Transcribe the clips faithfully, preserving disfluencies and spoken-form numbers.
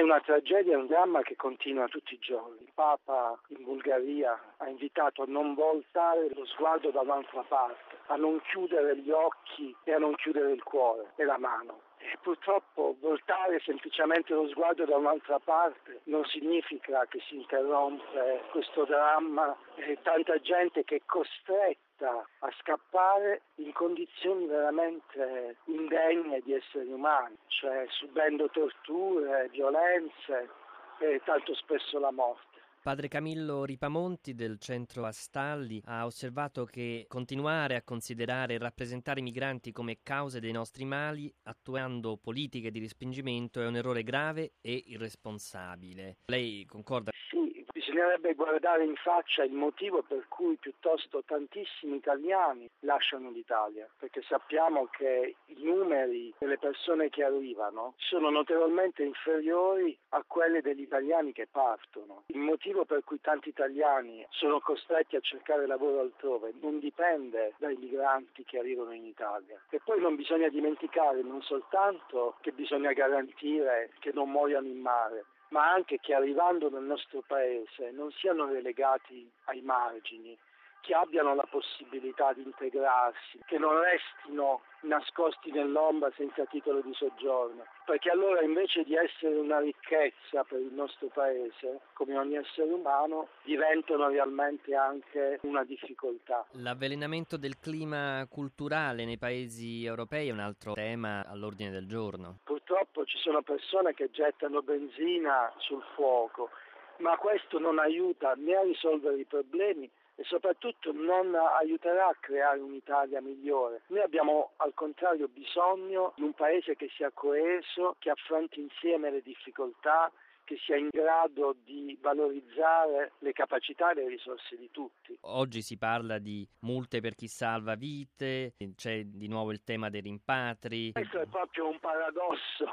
una tragedia, è un dramma che continua tutti i giorni. Il Papa in Bulgaria ha invitato a non voltare lo sguardo da un'altra parte, a non chiudere gli occhi e a non chiudere il cuore e la mano. E purtroppo voltare semplicemente lo sguardo da un'altra parte non significa che si interrompe questo dramma e tanta gente che è costretta a scappare in condizioni veramente indegne di esseri umani, cioè subendo torture, violenze e tanto spesso la morte. Padre Camillo Ripamonti del centro Astalli ha osservato che continuare a considerare e rappresentare i migranti come cause dei nostri mali, attuando politiche di respingimento, è un errore grave e irresponsabile. Lei concorda? Sì, bisognerebbe guardare in faccia il motivo per cui piuttosto tantissimi italiani lasciano l'Italia, perché sappiamo che i numeri delle persone che arrivano sono notevolmente inferiori a quelli degli italiani che partono. Il motivo per cui tanti italiani sono costretti a cercare lavoro altrove non dipende dai migranti che arrivano in Italia. E poi non bisogna dimenticare non soltanto che bisogna garantire che non muoiano in mare, ma anche che arrivando nel nostro paese non siano relegati ai margini, che abbiano la possibilità di integrarsi, che non restino nascosti nell'ombra senza titolo di soggiorno, perché allora invece di essere una ricchezza per il nostro paese, come ogni essere umano, diventano realmente anche una difficoltà. L'avvelenamento del clima culturale nei paesi europei è un altro tema all'ordine del giorno. Purtroppo ci sono persone che gettano benzina sul fuoco, ma questo non aiuta né a risolvere i problemi e soprattutto non aiuterà a creare un'Italia migliore. Noi abbiamo al contrario bisogno di un paese che sia coeso, che affronti insieme le difficoltà, che sia in grado di valorizzare le capacità e le risorse di tutti. Oggi si parla di multe per chi salva vite, c'è di nuovo il tema dei rimpatri. Questo è proprio un paradosso,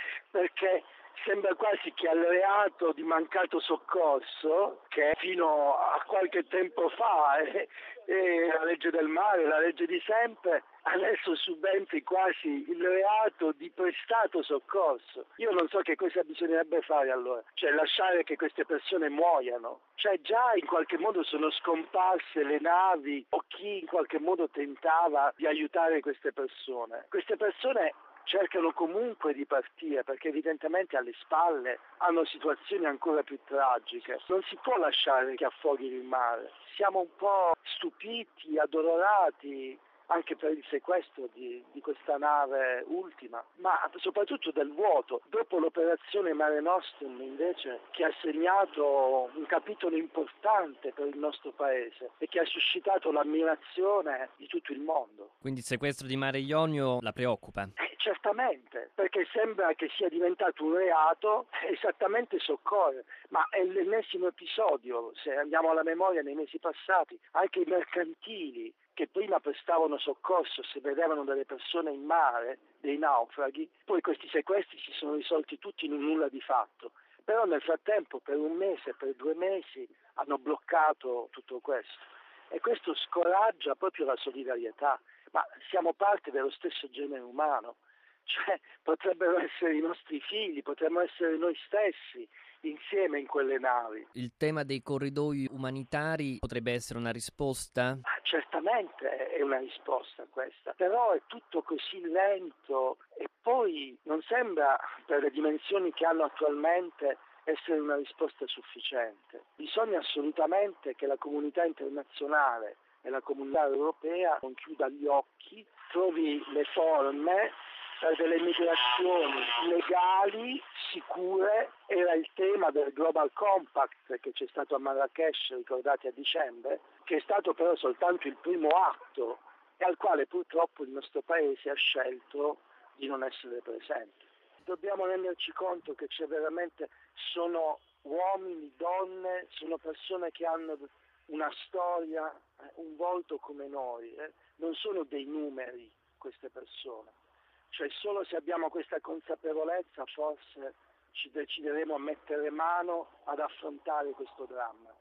perché sembra quasi che al reato di mancato soccorso, che fino a qualche tempo fa è, è la legge del mare, la legge di sempre, adesso subentri quasi il reato di prestato soccorso. Io non so che cosa bisognerebbe fare allora, cioè lasciare che queste persone muoiano. Cioè già in qualche modo sono scomparse le navi o chi in qualche modo tentava di aiutare queste persone. Queste persone cercano comunque di partire perché evidentemente alle spalle hanno situazioni ancora più tragiche. Non si può lasciare che affoghi il mare. Siamo un po' stupiti, addolorati anche per il sequestro di, di questa nave ultima, ma soprattutto del vuoto. Dopo l'operazione Mare Nostrum invece, che ha segnato un capitolo importante per il nostro paese e che ha suscitato l'ammirazione di tutto il mondo. Quindi il sequestro di Mare Jonio la preoccupa? Eh, certamente, perché sembra che sia diventato un reato esattamente soccorrere, ma è l'ennesimo episodio, se andiamo alla memoria nei mesi passati, anche i mercantili che prima prestavano soccorso se vedevano delle persone in mare, dei naufraghi, poi questi sequestri si sono risolti tutti in un nulla di fatto. Però nel frattempo per un mese, per due mesi hanno bloccato tutto questo e questo scoraggia proprio la solidarietà, ma siamo parte dello stesso genere umano, cioè potrebbero essere i nostri figli, potremmo essere noi stessi insieme in quelle navi. Il tema dei corridoi umanitari potrebbe essere una risposta? Ah, certamente è una risposta questa, però è tutto così lento e poi non sembra, per le dimensioni che hanno attualmente, essere una risposta sufficiente. Bisogna assolutamente che la comunità internazionale e la comunità europea non chiuda gli occhi, trovi le forme per delle migrazioni legali, sicure. Era il tema del Global Compact che c'è stato a Marrakech, ricordate a dicembre, che è stato però soltanto il primo atto e al quale purtroppo il nostro paese ha scelto di non essere presente. Dobbiamo renderci conto che c'è veramente, sono uomini, donne, sono persone che hanno una storia, un volto come noi, eh? Non sono dei numeri queste persone. Cioè solo se abbiamo questa consapevolezza forse ci decideremo a mettere mano ad affrontare questo dramma.